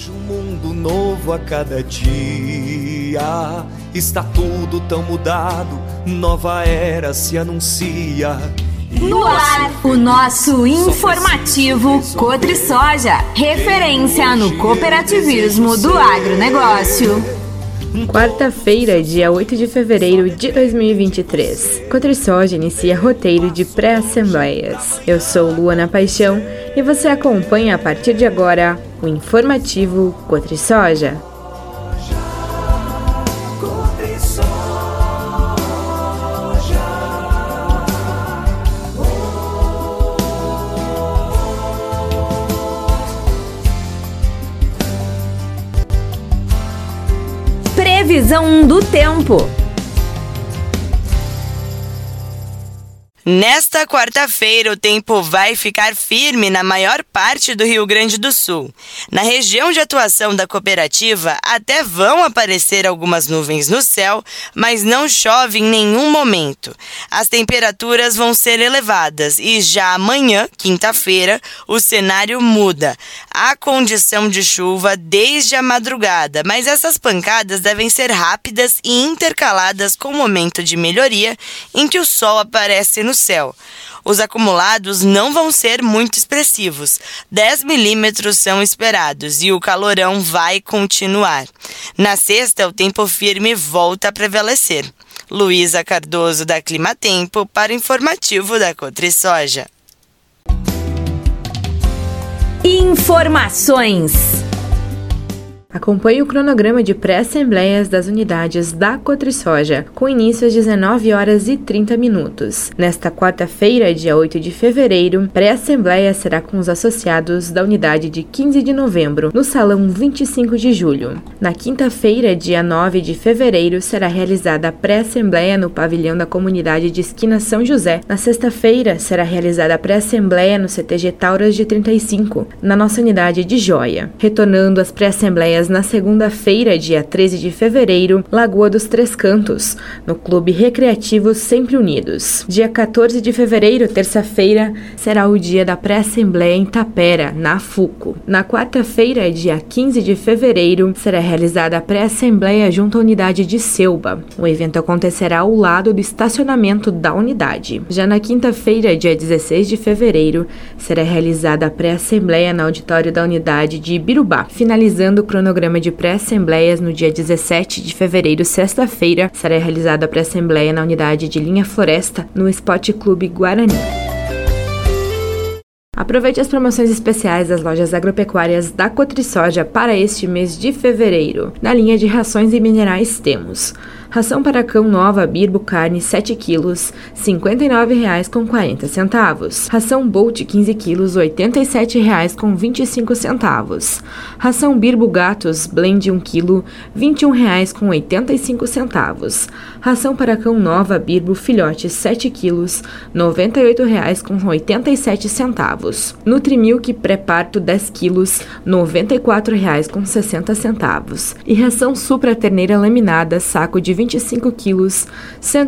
Vejo um mundo novo a cada dia. Está tudo tão mudado, nova era se anuncia. No ar, o nosso informativo Cotrisoja, referência no cooperativismo do agronegócio. Quarta-feira, dia 8 de fevereiro de 2023. Cotrisoja inicia roteiro de pré-assembleias. Eu sou Luana Paixão e você acompanha a partir de agora o informativo Cotrisoja. Previsão do tempo. Nesta quarta-feira, o tempo vai ficar firme na maior parte do Rio Grande do Sul. Na região de atuação da cooperativa, até vão aparecer algumas nuvens no céu, mas não chove em nenhum momento. As temperaturas vão ser elevadas e já amanhã, quinta-feira, o cenário muda. Há condição de chuva desde a madrugada, mas essas pancadas devem ser rápidas e intercaladas com o momento de melhoria em que o sol aparece no céu. Os acumulados não vão ser muito expressivos. 10 milímetros são esperados e o calorão vai continuar. Na sexta, o tempo firme volta a prevalecer. Luísa Cardoso, da Climatempo, para o informativo da Cotrisoja. Informações. Acompanhe o cronograma de pré-assembleias das unidades da Cotrisoja, com início às 19 horas e 30 minutos. Nesta quarta-feira, dia 8 de fevereiro, pré-assembleia será com os associados da unidade de 15 de novembro, no Salão 25 de julho. Na quinta-feira, dia 9 de fevereiro, será realizada a pré-assembleia no pavilhão da comunidade de Esquina São José. Na sexta-feira, será realizada a pré-assembleia no CTG Tauras de 35, na nossa unidade de Joia. Retornando às pré-assembleias na segunda-feira, dia 13 de fevereiro, Lagoa dos Três Cantos, no Clube Recreativo Sempre Unidos. Dia 14 de fevereiro, terça-feira, será o dia da pré-assembleia em Tapera, na FUCO. Na quarta-feira, dia 15 de fevereiro, será realizada a pré-assembleia junto à unidade de Selba. O evento acontecerá ao lado do estacionamento da unidade. Já na quinta-feira, dia 16 de fevereiro, será realizada a pré-assembleia no auditório da unidade de Ibirubá, finalizando o cronograma de pré-assembleias no dia 17 de fevereiro, sexta-feira, será realizada a pré-assembleia na unidade de Linha Floresta, no Esporte Clube Guarani. Aproveite as promoções especiais das lojas agropecuárias da Cotrisoja para este mês de fevereiro. Na linha de rações e minerais temos ração para cão nova Birbo carne 7 quilos, R$ 59,40. Ração Bolt 15 quilos, R$ 87,25. Ração Birbo gatos blend 1 quilo, R$ 21,85. Ração para cão nova Birbo filhote 7 quilos, R$ 98,87. Nutrimilk pré-parto 10 quilos, R$ 94,60. E ração Supra terneira laminada saco de 25 quilos, R$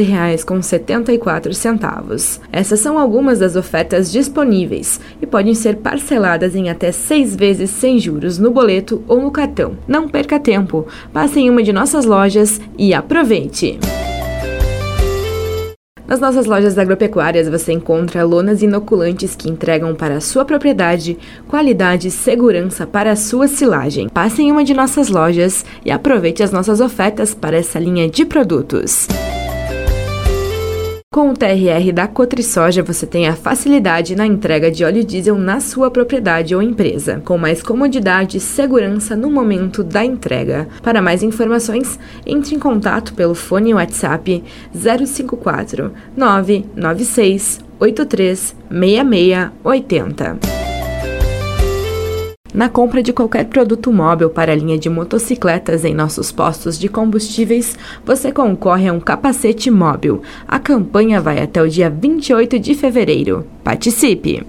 112,74. Essas são algumas das ofertas disponíveis e podem ser parceladas em até 6 vezes sem juros no boleto ou no cartão. Não perca tempo, passe em uma de nossas lojas e aproveite! Nas nossas lojas agropecuárias você encontra lonas inoculantes que entregam para a sua propriedade qualidade e segurança para a sua silagem. Passe em uma de nossas lojas e aproveite as nossas ofertas para essa linha de produtos. Com o TRR da Cotrisoja, você tem a facilidade na entrega de óleo diesel na sua propriedade ou empresa, com mais comodidade e segurança no momento da entrega. Para mais informações, entre em contato pelo fone WhatsApp 054 996 83 6680. Na compra de qualquer produto móvel para a linha de motocicletas em nossos postos de combustíveis, você concorre a um capacete móvel. A campanha vai até o dia 28 de fevereiro. Participe!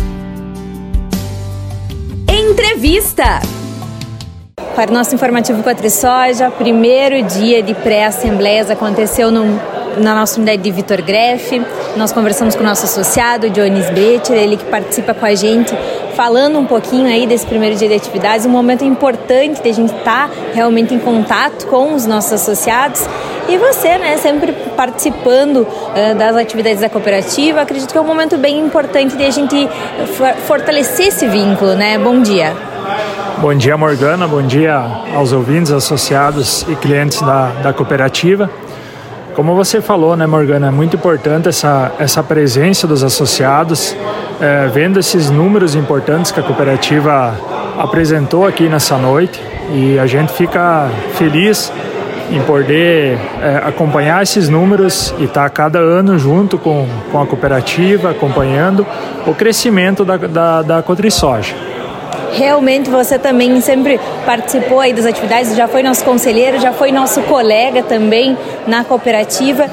Entrevista! Para o nosso informativo Cotrisoja, primeiro dia de pré-assembleias aconteceu na nossa unidade de Vitor Greff. Nós conversamos com o nosso associado, Jones Brecher, ele que participa com a gente, falando um pouquinho aí desse primeiro dia de atividades, um momento importante de a gente estar realmente em contato com os nossos associados. E você, né, sempre participando das atividades da cooperativa, acredito que é um momento bem importante de a gente fortalecer esse vínculo, né? Bom dia. Bom dia, Morgana. Bom dia aos ouvintes, associados e clientes da cooperativa. Como você falou, né, Morgana, é muito importante essa presença dos associados, vendo esses números importantes que a cooperativa apresentou aqui nessa noite, e a gente fica feliz em poder acompanhar esses números e estar cada ano junto com a cooperativa, acompanhando o crescimento da CotriSoja. Realmente você também sempre participou aí das atividades, já foi nosso conselheiro, já foi nosso colega também na cooperativa,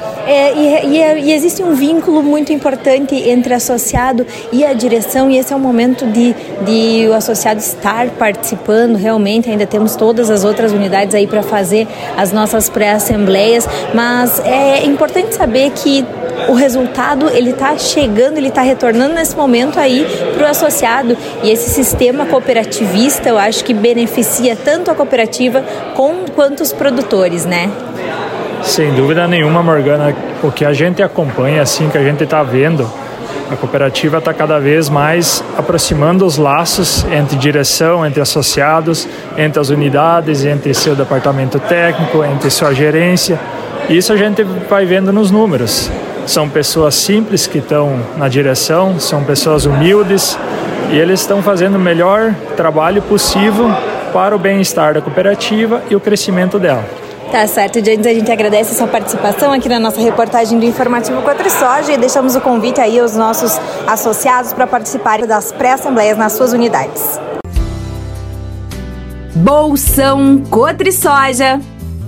e existe um vínculo muito importante entre associado e a direção, e esse é o momento de o associado estar participando. Realmente ainda temos todas as outras unidades aí para fazer as nossas pré-assembleias, mas é importante saber que o resultado ele está chegando, ele está retornando nesse momento aí para o associado, e esse sistema cooperativista eu acho que beneficia tanto a cooperativa quanto os produtores, né? Sem dúvida nenhuma, Morgana, o que a gente acompanha, assim, que a gente está vendo, a cooperativa está cada vez mais aproximando os laços entre direção, entre associados, entre as unidades, entre seu departamento técnico, entre sua gerência. Isso a gente vai vendo nos números. São pessoas simples que estão na direção, são pessoas humildes, e eles estão fazendo o melhor trabalho possível para o bem-estar da cooperativa e o crescimento dela. Tá certo, James, a gente agradece a sua participação aqui na nossa reportagem do Informativo CotriSoja, e deixamos o convite aí aos nossos associados para participarem das pré-assembleias nas suas unidades. Bolsão CotriSoja.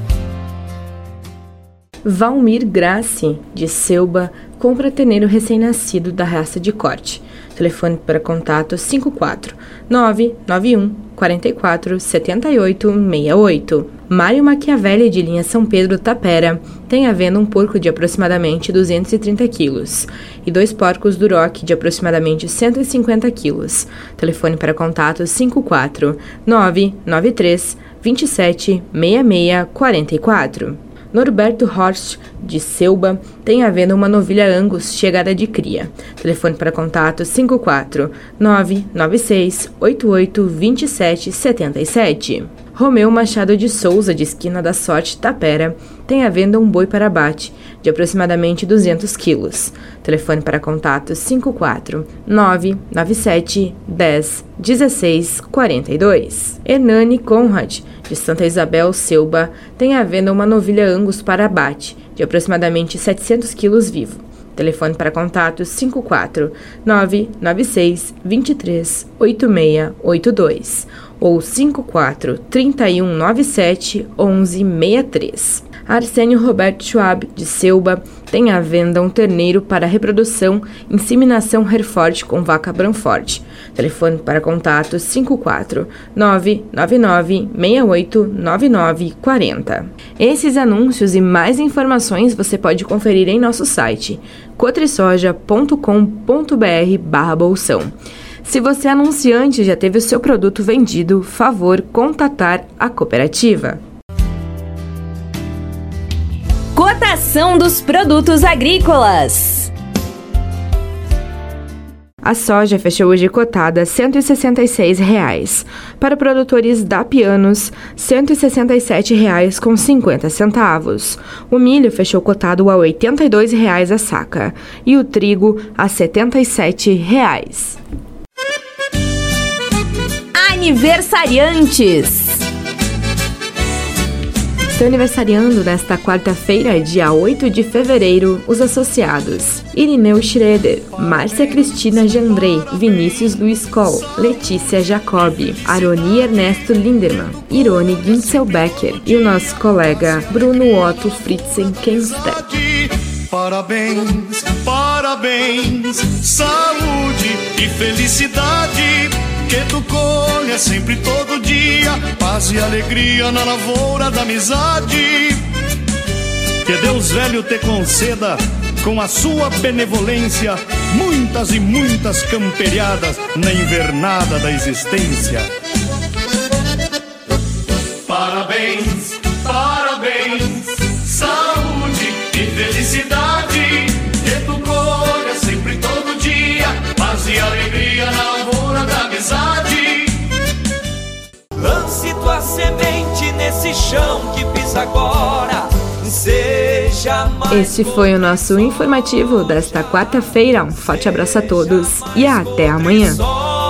Valmir Grassi, de Selba, compra terneiro recém-nascido da raça de corte. Telefone para contato 54 991 44 78 68. Mário Machiavelli, de linha São Pedro Tapera, tem à venda um porco de aproximadamente 230 quilos e 2 porcos Duroc de aproximadamente 150 quilos. Telefone para contato 54 993 27 66 44. Norberto Horst, de Selba, tem à venda uma novilha Angus chegada de cria. Telefone para contato 54 996 88 27 77. Romeu Machado de Souza, de Esquina da Sorte, Tapera, tem à venda um boi para abate de aproximadamente 200 quilos. Telefone para contato 54 997 10 16 42. Hernani Conrad, de Santa Isabel, Selba, tem à venda uma novilha Angus para abate de aproximadamente 700 quilos vivo. Telefone para contato 54 996 23 8682 ou 54 3197 1163. Arsênio Roberto Schwab, de Selba, tem à venda um terneiro para reprodução inseminação Hereford com vaca Branford. Telefone para contato 54 999 68 99 40. Esses anúncios e mais informações você pode conferir em nosso site cotrisoja.com.br/bolsão. Se você anunciante já teve o seu produto vendido, favor contatar a cooperativa. Cotação dos produtos agrícolas. A soja fechou hoje cotada a R$ 166,00. Para produtores da Pianos, R$ 167,50. O milho fechou cotado a R$ 82,00 a saca e o trigo a R$ 77,00. Aniversariantes. Estão aniversariando nesta quarta-feira, dia 8 de fevereiro, os associados Irineu Schroeder, Márcia Cristina Jandrei, Vinícius Luiz Coll, Letícia Jacobi, Aroni Ernesto Linderman, Irone Ginselbecker e o nosso colega Bruno Otto Fritzen Kenstedt. Parabéns, parabéns, saúde e felicidade, que tu colha sempre todo dia, paz e alegria na lavoura da amizade. Que Deus velho te conceda com a sua benevolência, muitas e muitas camperiadas na invernada da existência. Parabéns, parabéns, saúde e felicidade, que tu colha sempre todo dia, paz e alegria na lavoura da amizade. Lance tua semente nesse chão que pisa agora, seja mais. Este foi o nosso informativo desta quarta-feira. Um forte abraço a todos e até amanhã.